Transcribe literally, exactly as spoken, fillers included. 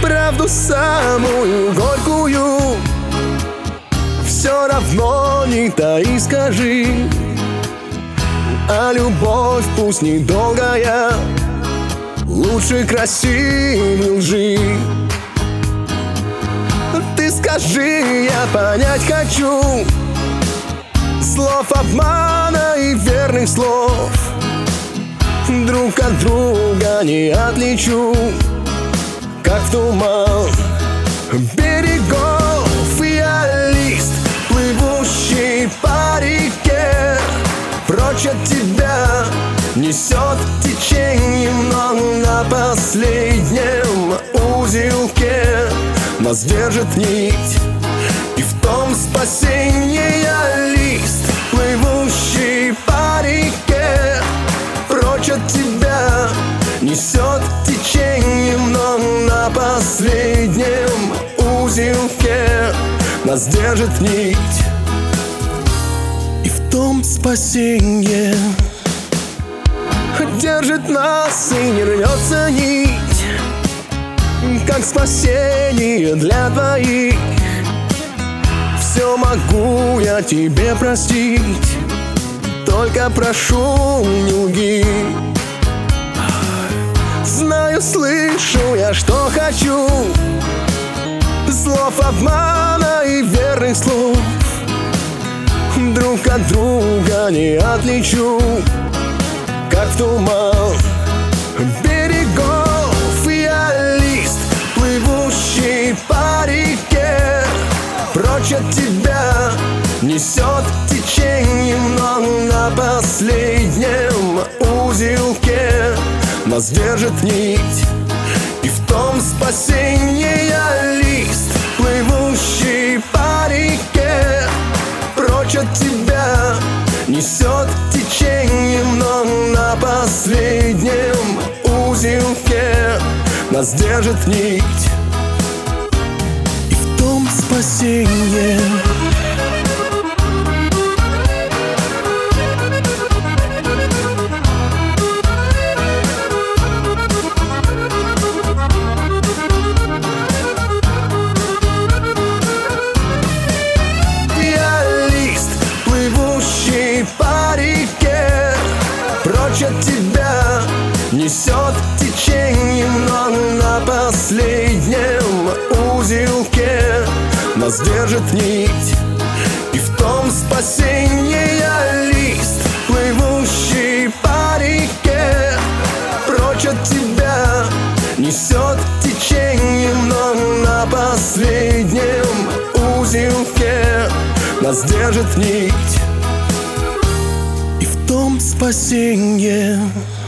правду самую горькую все равно не таи, скажи. А любовь пусть недолгая, лучше красивой лжи. Ты скажи, я понять хочу слов обмана и верных слов. Друг от друга не отличу, как в туман берегов. Я лист, плывущий по реке, прочь от тебя несет течением, но на последнем узелке нас держит нить, и в том спасение. Я лист, плывущий по реке, прочь от тебя несет течением, но на последнем узелке нас держит нить, и в том спасение. Держит нас и не рвется нить, как спасение для двоих. Все могу я тебе простить, только прошу, не лги. Знаю, слышу я, что хочу, слов обмана и верных слов. Друг от друга не отличу, как в туман берегов. Я лист, плывущий по реке, прочь от тебя несет течением, но на последнем узелке нас держит нить, и в том спасение. Я лист, плывущий по реке, прочь от тебя несет течением, но на последнем узелке нас держит нить, и в том спасение. По реке, прочь от тебя несет течением, но на последнем узелке нас держит нить, и в том спасение. Я лист, плывущий по реке, прочь от тебя несет течением, но на последнем узелке нас держит нить, в том спасение.